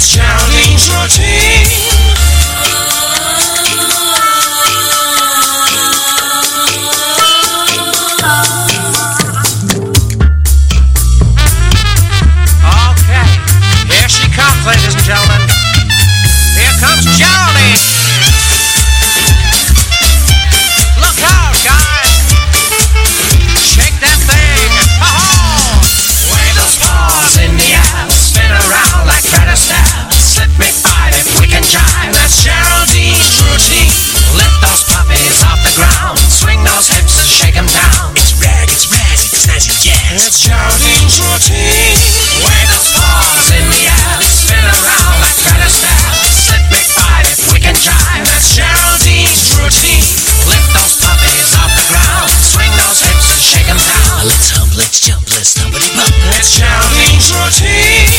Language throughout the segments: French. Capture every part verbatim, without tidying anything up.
It's Geraldine's routine. Ladies and gentlemen, here comes Geraldine. Look out, guys. Shake that thing. Ha-ha. Wave those paws in the air. Spin around like feather staff. Slip me five if we can jive. That's Geraldine's routine. Lift those puppies off the ground. Swing those hips and shake them down. It's rag, it's razz, it's snazzy jazz. It's Geraldine's routine. Wave those paws in the air. Spin around like feather staff. Slip me five if we can jive. That's Geraldine's routine. Lift those puppies off the ground. Swing those hips and shake them down. Let's hump, let's jump, let's stumpity bump. It's Geraldine's routine.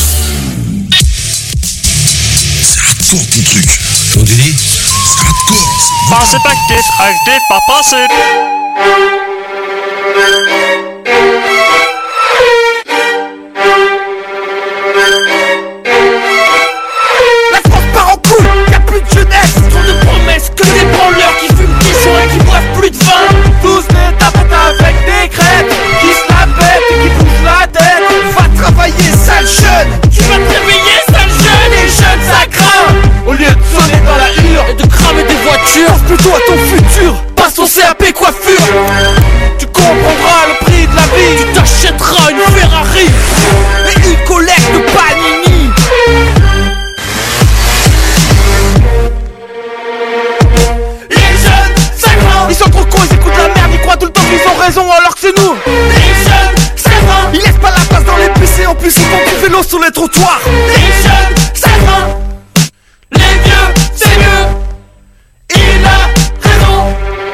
C'est hardcore ton truc. Comment tu dis? C'est hardcore. Passive active, active pas passive. La France part en couille, y'a plus de jeunesse. Trop de promesses, que des branleurs qui fument, qui sont et qui boivent plus de vin. Tous les tapettes avec des crêpes, qui se la pètent et qui bougent la tête. Va travailler, sale jeune. Tu vas te réveiller, sale jeune. Les jeunes ça craint. Au lieu de sonner dans la hure et de cramer des voitures, pense plutôt à ton futur. Passe ton C A P coiffure. Tu comprendras le prix de la vie. Tu t'achèteras une Ferrari et une collecte de Panini. Les jeunes, ça craint. Ils sont trop cons, ils écoutent la merde. Ils croient tout le temps qu'ils ont raison alors que c'est nous. Les jeunes, ça craint. Ils laissent pas la place dans les bus et en plus ils font du vélo sur les trottoirs. Les jeunes, ça craint. Les vieux, c'est mieux. Il a raison.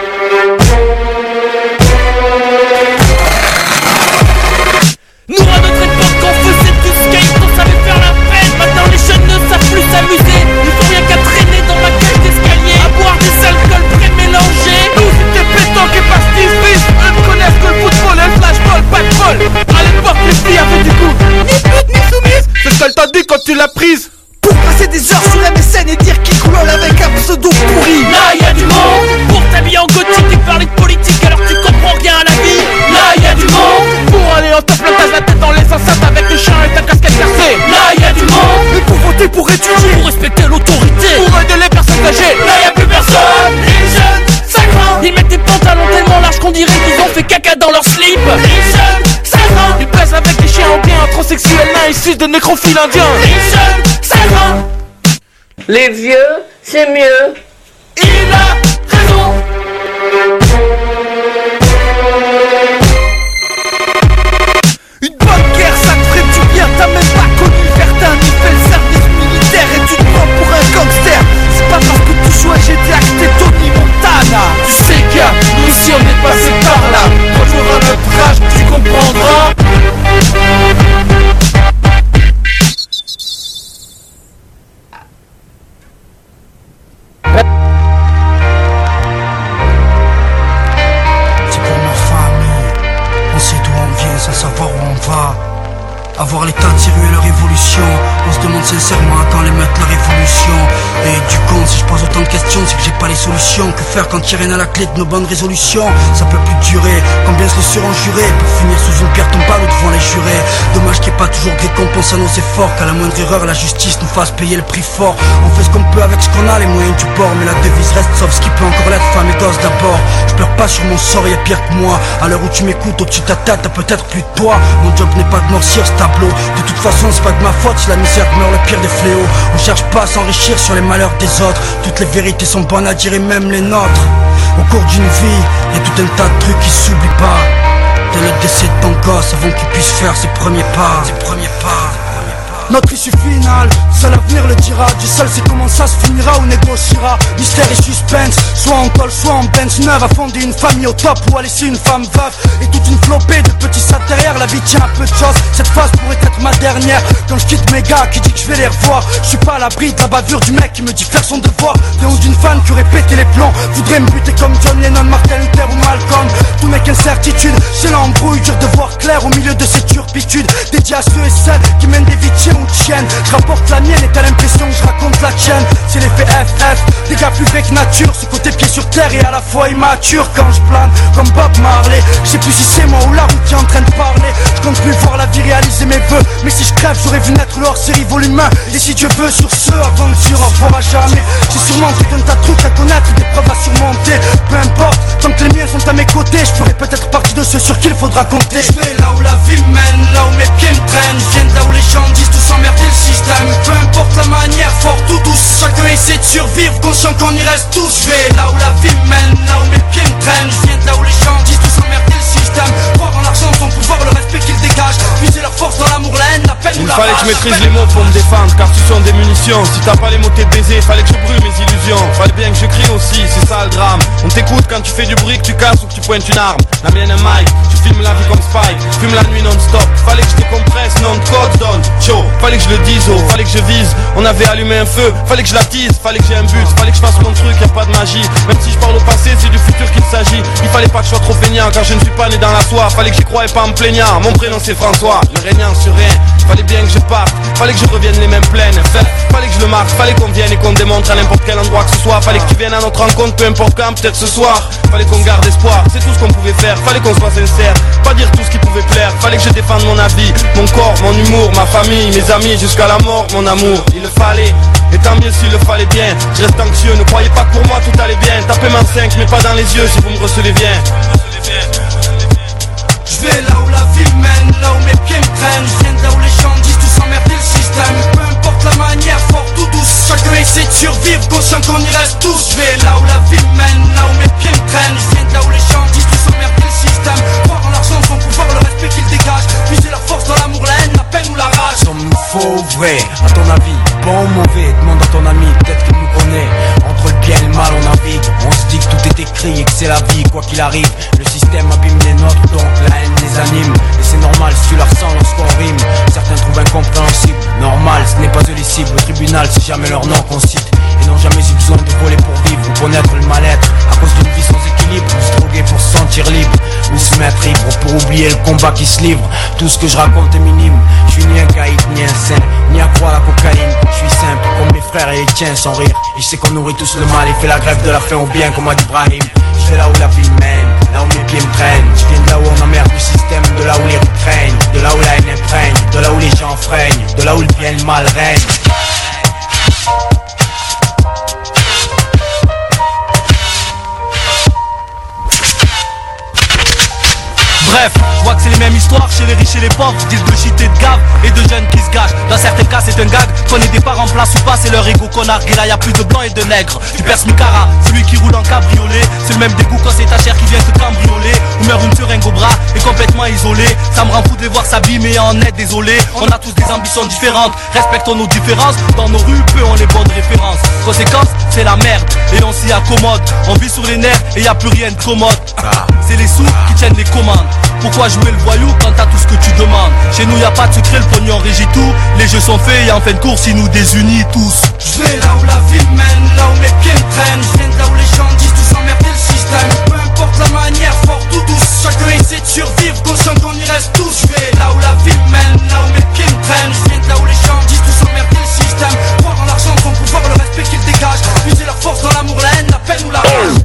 Nous à notre époque on faisait du skate, on savait faire la fête. Maintenant les jeunes ne savent plus s'amuser. Ils font rien qu'à traîner dans la cage d'escalier, à boire des alcools pré-mélangés. Nous c'était pétanque et pastis-bis. Eux ne connaissent que le football et le flashball, pas de bol. À l'époque les filles avaient du goût. Ni pute ni soumise. C'est ce qu'elle t'a dit quand tu l'as prise. Pour passer des heures sur M S N et dire qu'il coulole avec un pseudo pourri. Là y'a du monde. Pour t'habiller en gothique et parler de politique alors que tu comprends rien à la vie. Là y'a du monde. Pour aller en top plantage la tête dans les enceintes avec des chiens et ta casquette percée. Là y'a du monde. Et pour voter, pour étudier, pour respecter l'autorité, pour aider les personnes âgées. Là y'a plus personne. Les jeunes, ça craint. Ils mettent des pantalons tellement larges qu'on dirait qu'ils ont fait caca dans leur slip. Les jeunes, ça craint. Ils baissent avec des chiens anglais, transsexuels nains issus de nécrophiles indiens. Les jeunes, ça craint. Les vieux, c'est mieux. Il a raison. Une bonne guerre, ça te ferait du bien. T'as même pas connu Verdun ni fait le service militaire et tu te prends pour un gangster. C'est pas parce que tu joues à G T A que t'es Tony Montana. Tu sais gars, nous aussi on est passé par là. Quand tu auras notre âge, tu comprendras. C'est pour ma famille. On sait d'où on vient sans savoir où on va. Avoir l'état de tirer leur évolution. On se demande sincèrement quand les mettre la révolution. Et du con, si je pose autant de questions, c'est que j'ai pas les solutions. Que faire quand il y a rien à la clé de nos bonnes résolutions? Ça peut plus durer, combien se le seront jurés pour finir sous une pierre tombale ou devant les jurés. Dommage qu'il n'y ait pas toujours de récompense à nos efforts. Qu'à la moindre erreur, la justice nous fasse payer le prix fort. On fait ce qu'on peut avec ce qu'on a, les moyens du bord. Mais la devise reste sauf ce qui peut encore l'être, femme et gosse d'abord. Je pleure pas sur mon sort, y'a pire que moi. À l'heure où tu m'écoutes, au-dessus de ta tête, t'as peut-être plus de poids. Mon job n'est pas de noircir ce tableau. De toute façon c'est pas de ma faute si la misère meurt le pire des fléaux. On cherche pas à s'enrichir sur les malheurs des autres. Toutes les vérités sont bonnes à dire et même les nôtres. Au cours d'une vie, y'a tout un tas de trucs qui s'oublient pas. Dès le décès de ton gosse avant qu'il puisse faire ses premiers pas. Ses premiers pas. Notre issue finale, seul l'avenir le dira. Dieu seul sait comment ça se finira ou négociera. Mystère et suspense, soit en col, soit en Benz neuve. À fonder une famille au top ou à laisser une femme veuve. Et toute une flopée de petits sacs derrière. La vie tient un peu de choses, cette phase pourrait être ma dernière. Quand je quitte mes gars qui dit que je vais les revoir. Je suis pas à l'abri de la bavure du mec qui me dit faire son devoir. Mais ou d'une fan qui aurait pété les plombs. Voudrait me buter comme John Lennon, Martin Luther ou Malcolm. Tout mec incertitude, c'est l'embrouille. Dur de voir clair au milieu de ces turpitudes. Dédié à ceux et celles qui mènent des vies passion tienne. Je rapporte la mienne et t'as l'impression que je raconte la tienne. C'est l'effet F F, des gars plus vrais que nature. Ce côté pied sur terre et à la fois immature. Quand je plane comme Bob Marley, je sais plus si c'est moi ou la route qui est en train de parler. Je compte plus voir la vie réaliser mes vœux, mais si je crève j'aurais vu naître le hors-série volume un. Et si Dieu veut sur ce, aventure, au revoir à jamais. J'ai sûrement fait un tas de trucs à connaître, des preuves à surmonter. Peu importe, tant que les miens sont à mes côtés, je ferai peut-être partie de ceux sur qui il faudra compter. Je vais là où la vie mène, là où mes pieds me traînent. Je viens de là où les gens disent tous emmerder le système. Peu importe la manière, fort ou douce, chacun essaie de survivre, conscient qu'on y reste tous. Je vais là où la vie mène, là où mes pieds me traînent. Je viens de là où les gens disent tous emmerder le système. Croire en l'argent, son pouvoir, le respect qu'ils dégagent. Puiser leur force dans l'amour, la haine, la peine ou la rage. Il fallait que je maîtrise les mots pour me défendre, car ce sont des munitions. Si t'as pas les mots t'es baisé, fallait que je brûle mes illusions. Fallait bien que je crie aussi, c'est ça le drame. On t'écoute quand tu fais du bruit, que tu casses ou que tu pointes une arme. La mienne un mic, tu filmes la vie comme Spike. Fume la nuit non-stop, fallait que je décompresse, non de code donne chaud. Fallait que je le dise, oh, fallait que je vise. On avait allumé un feu, fallait que je l'attise. Fallait que j'ai un but, fallait que je fasse mon truc, y'a pas de magie. Même si je parle au passé, c'est du futur qu'il s'agit. Il fallait pas que je sois trop feignant, car je ne suis pas né dans la soie. Fallait que j'y croie et pas en me plaignant. Mon prénom c'est François, le régnant sur rien. Fallait bien que je parte, fallait que je revienne les mêmes plaines. Fallait que je le marque, fallait qu'on vienne et qu'on démontre à n'importe quel endroit que ce soit. Fallait que tu viennes à notre rencontre, peu importe quand, peut-être ce soir. Fallait qu'on garde espoir, c'est tout ce qu'on pouvait faire. Fallait qu'on soit sincère, pas dire tout ce qui pouvait plaire. Fallait que je défende mon avis, mon corps, mon humour, ma famille, mes amis, jusqu'à la mort, mon amour. Il le fallait, et tant mieux s'il le fallait bien. Je reste anxieux, ne croyez pas que pour moi tout allait bien. Tapez ma cinq, mais pas dans les yeux si vous me recevez bien. Je vais là où la vie mène, là où mes pieds me traînent. Je viens de là où les gens disent tous emmerder le système. Peu importe la manière, fort ou douce, chacun essaie de survivre, conscient qu'on y reste tous. Je vais là où la vie mène, là où mes pieds me traînent. Je viens de là où les gens disent tous emmerder le système. Croire en l'argent, son pouvoir, le respect qu'ils dégagent. Puiser leur force dans l'amour, la haine, la peine ou la rage. Sommes-nous faux ou vrai, à ton avis? Bon ou mauvais, demande à ton ami, peut-être qu'il nous connaît. Entre le bien et le mal on navigue. On se dit que tout est écrit et que c'est la vie, quoi qu'il arrive. Le système abîme les nôtres, donc la haine les anime. Et c'est normal si tu la ressens lorsqu'on rime. Certains trouvent incompréhensible, normal, ce n'est pas eux les cibles. Le tribunal c'est jamais leur nom qu'on cite. Et n'ont jamais eu besoin de voler pour vivre ou connaître le mal-être. À cause d'une vie sans équilibre, ou se droguer pour se sentir libre, ou se mettre ivre pour oublier le combat qui se livre. Tout ce que je raconte est minime. Je suis ni un caïd, ni un saint, ni à croire la cocaïne. Je suis simple comme mes frères et les tiens sans rire. Et je sais qu'on nourrit tous le mal et fait la grève de la faim au bien comme a dit Ibrahim. Je vais là où la vie mène, là où mes pieds me traînent. Je viens de là où on emmerde le système, de là où les rues craignent, de là où la haine imprègne, de là où les gens freinent, de là où le bien et le mal règne. Bref, je vois que c'est les mêmes histoires chez les riches et les pauvres. Disent de shit et de gave et de jeunes qui se gâchent. Dans certains cas c'est un gag, qu'on ait des parents en place ou pas, c'est leur ego qu'on argue. Là y'a plus de blancs et de nègres. Tu perces Micara, celui qui roule en cabriolet. C'est le même dégoût quand c'est ta chair qui vient te cambrioler. Ou meurt une seringue au bras et complètement isolé. Ça me rend fou de les voir s'abîmer en est désolé. On a tous des ambitions différentes, respectons nos différences. Dans nos rues, peu ont les bonnes références. Conséquence, c'est la merde et on s'y accommode. On vit sur les nerfs et y a plus rien de commode. C'est les sous qui tiennent les commandes. Pourquoi jouer le voyou quand t'as tout ce que tu demandes? Chez nous y'a pas de secret, le pognon régit tout. Les jeux sont faits et en fin de course ils nous désunissent tous. Je vais là où la vie mène, là où mes pieds me traînent. Je viens de là où les gens disent tous emmerder le système. Peu importe la manière, fort ou douce, chacun essaie de survivre, conscient qu'on y reste tous. Je vais là où la vie mène, là où mes pieds me traînent. Je viens de là où les gens disent tous emmerder le système. Croire en l'argent, son pouvoir, le respect qu'ils dégagent. Puiser leur force dans l'amour, la haine, la peine ou la rage.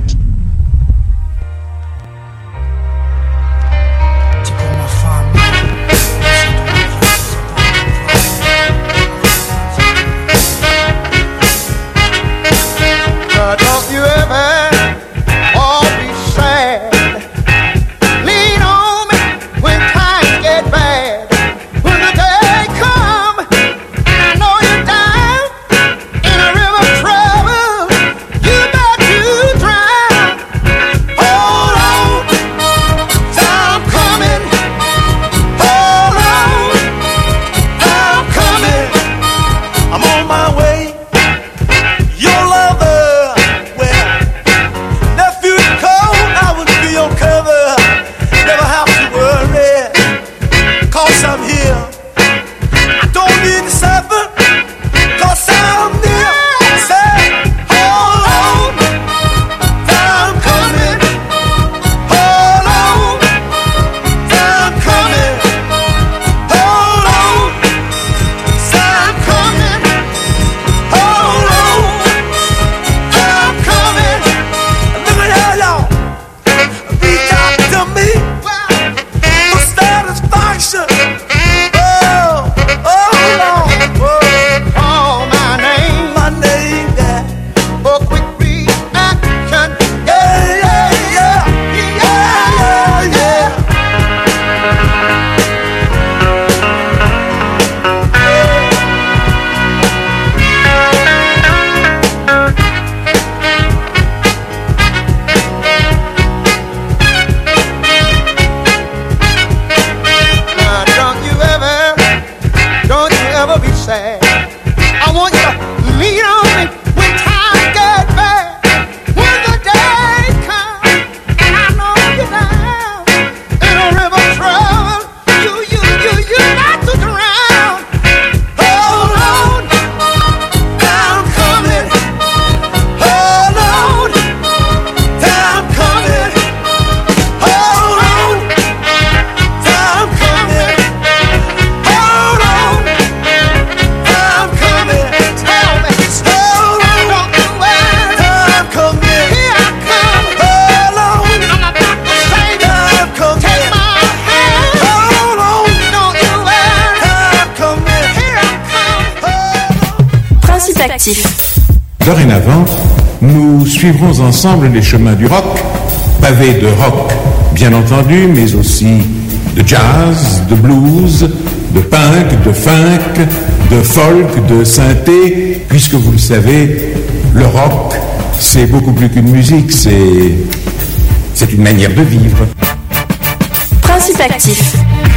beat on me when times get bad. When the day comes and I know you're down in a river trouble, you, you, you, you not to drown. Hold on, I'm coming. Hold on, I'm coming. Hold on, I'm coming. Hold on, I'm coming. Tell me, hold on, don't you worry. I'm coming. Here I come. Hold on, I'm about to say I'm coming. Take my hand. Hold on, don't you worry. I'm coming. Here I come. Hold on. Principe actif. Dorénavant, nous suivrons ensemble les chemins du rock, pavés de rock, bien entendu, mais aussi de jazz, de blues, de punk, de funk, de folk, de synthé, puisque vous le savez, le rock, c'est beaucoup plus qu'une musique, c'est, c'est une manière de vivre. Principe actif.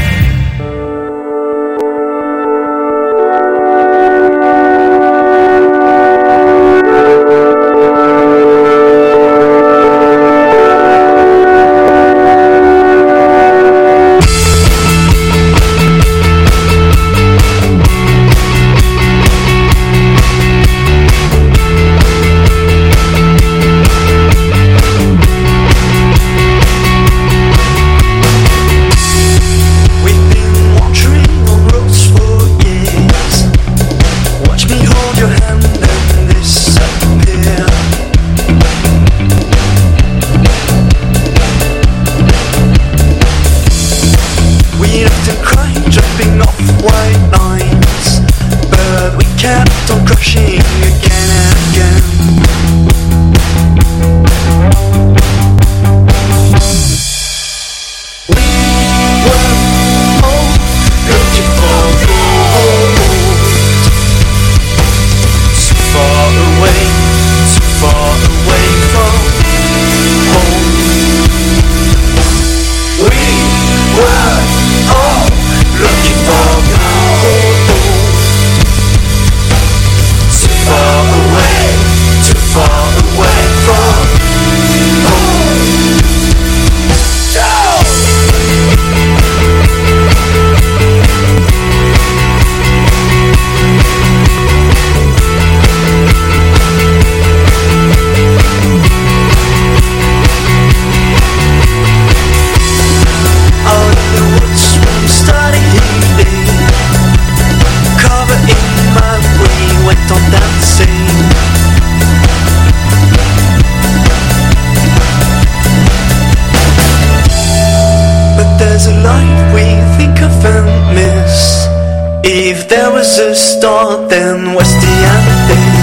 If there was a start, then what's the end?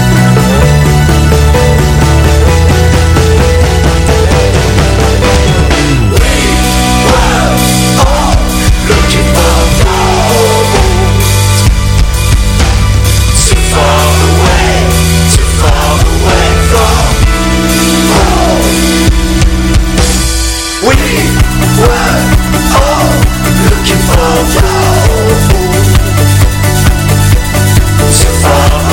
Too far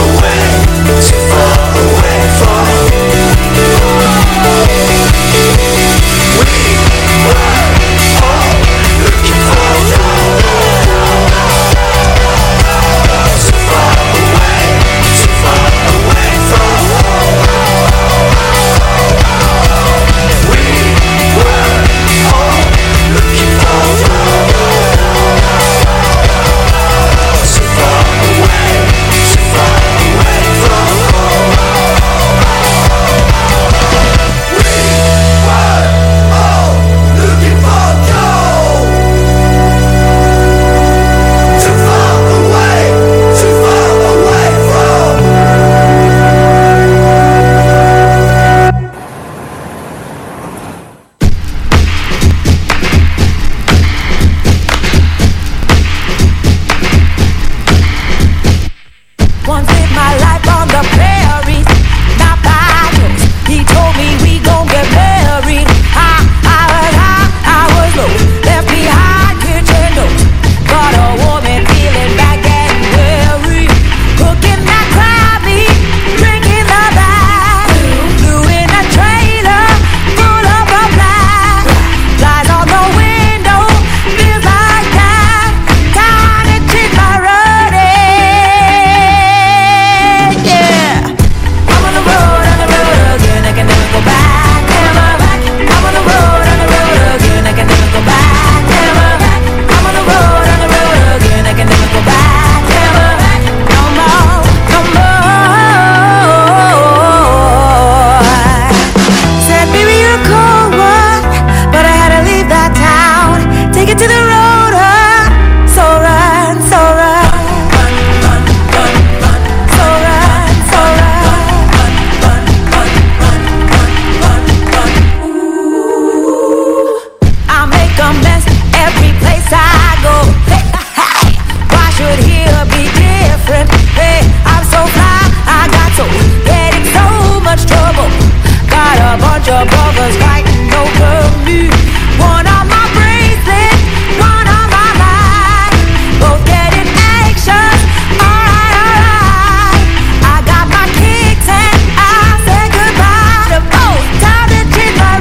of brothers fighting over me. One on my bracelet, one on my mind. Both getting anxious. Alright, alright. I got my kicks and I said goodbye to both. Time to change my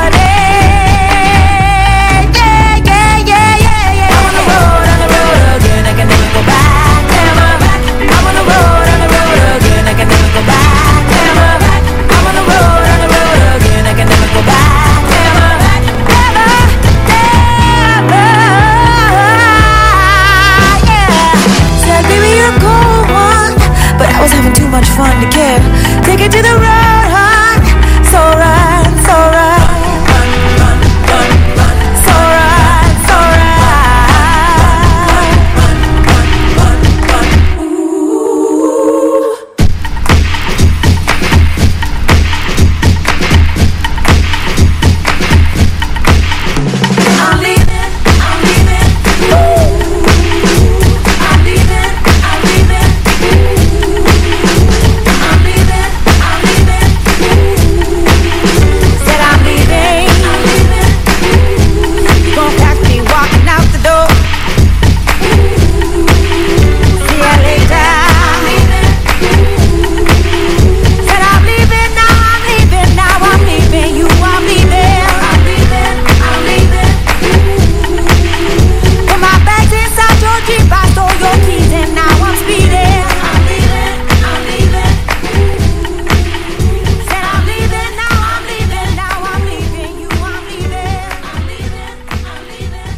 running. Yeah, yeah, yeah, yeah, yeah. I'm on the road, on the road again. I can never go back, never back. I'm on the road, on the road again. I can never go back, never back. I'm on the road, on the road again. I can never go back, never back, never, never. Yeah. Said, baby, you're a cold one, but I was having too much fun to care. Take it to the road, hon. It's alright, it's alright. It's alright, it's I'm leaving, I'm leaving. I'm leaving, I'm leaving. I'm leaving, I'm leaving. Said I'm leaving, I'm leaving. You gon' catch me walking out the door. See ya later. I'm leaving. Said I'm leaving, now I'm leaving, now I'm leaving you. I'm leaving, I'm leaving, I'm leaving. Put my bags inside your Jeep, I stole your keys and now I'm speeding. I'm leaving, I'm leaving. Said I'm leaving, now I'm leaving, now I'm leaving you. I'm leaving, I'm leaving, I'm leaving.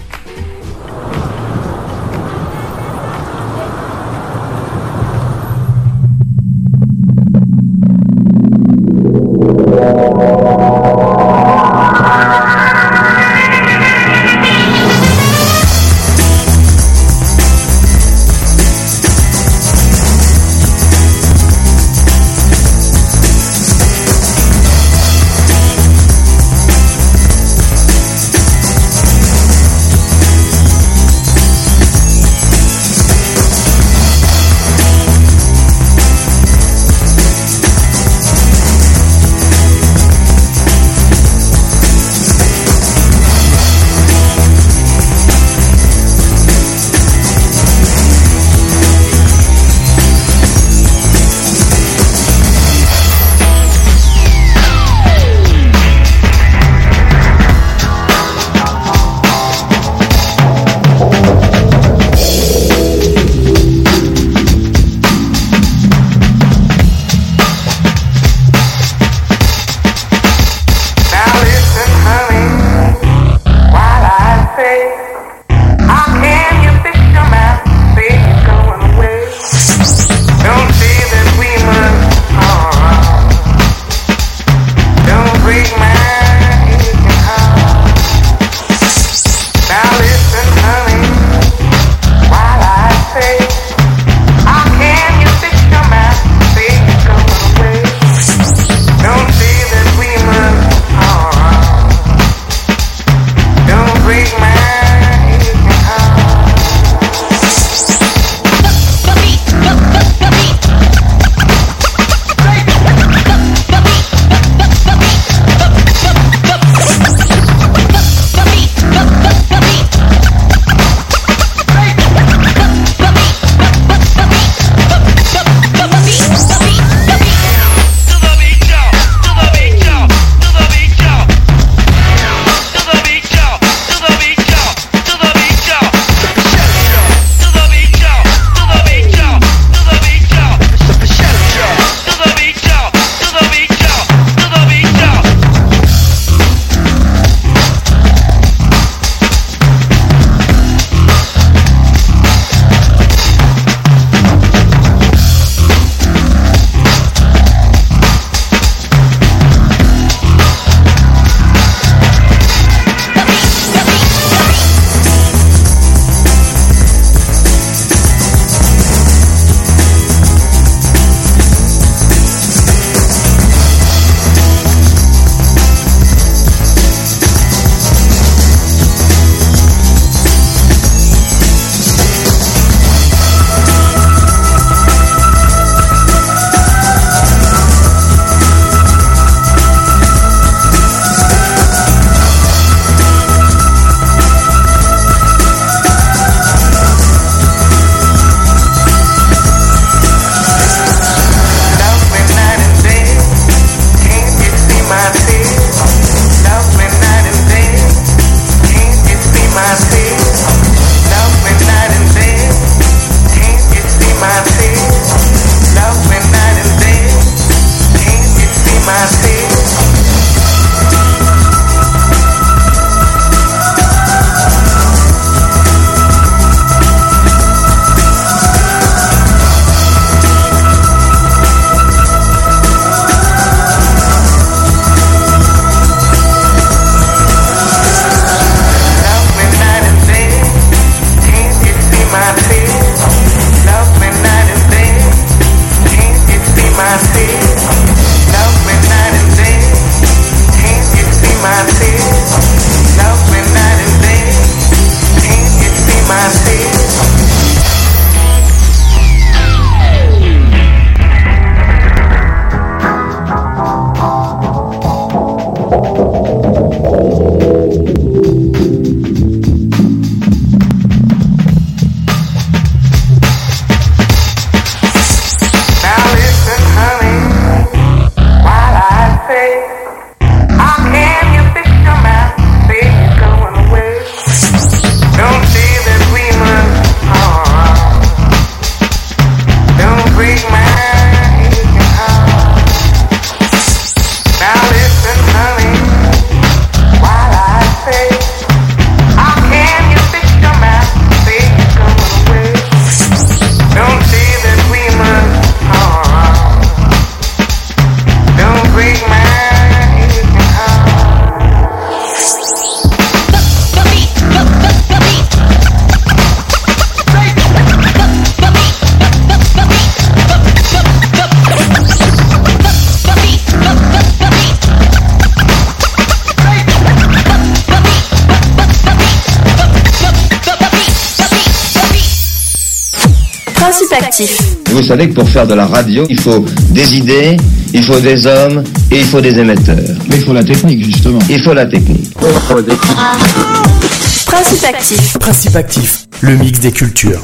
Principe actif. Vous savez que pour faire de la radio, il faut des idées, il faut des hommes et il faut des émetteurs. Mais il faut la technique, justement. Il faut la technique. Principe actif. Principe actif, le mix des cultures.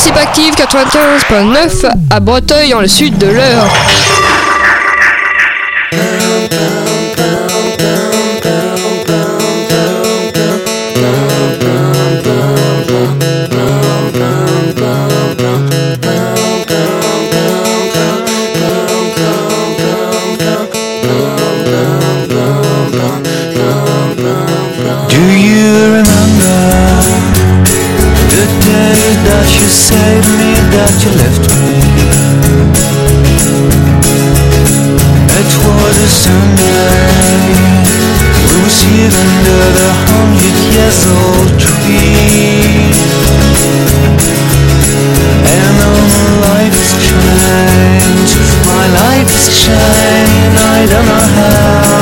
Principe Active quatre-vingt-quinze virgule neuf à Breteuil, dans le sud de l'Eure. That you saved me, that you left me. It was a Sunday. We were sitting under the hundred years old tree. And all my life has changed. My life has changed. I don't know how.